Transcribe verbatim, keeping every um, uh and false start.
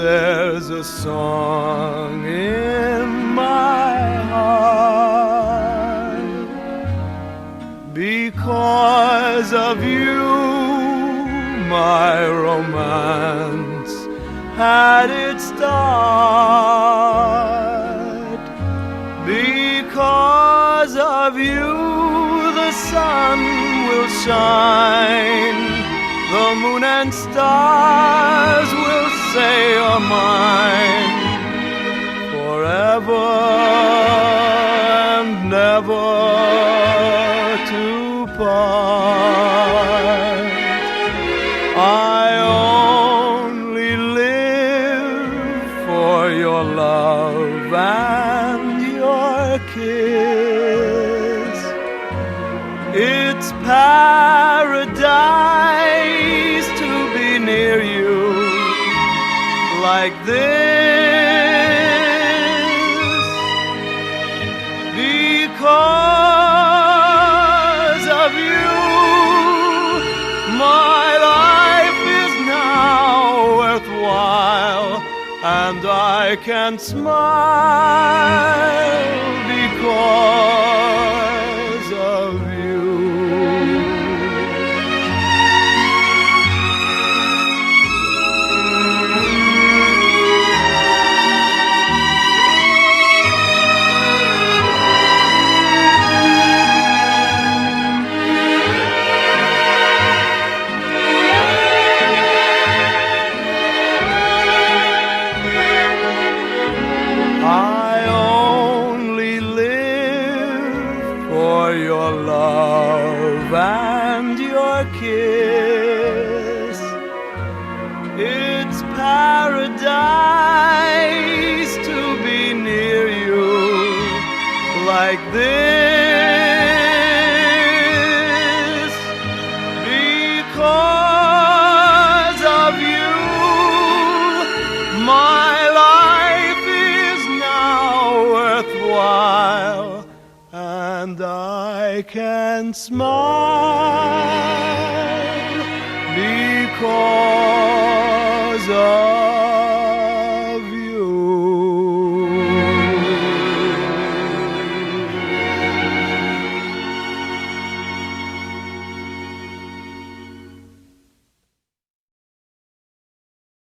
there's a song in my heart because of you. My romance had its start. Because of you, the sun will shine, the moon and stars will say are mine, forever and never to part. I only live for your love and your kiss. It's paradise to be near you like this, because of you. My life is now worthwhile, and I can smile because of you. I only live for your love and your kiss. It's paradise to be near you like this, because of you. My worthwhile, and I can smile because of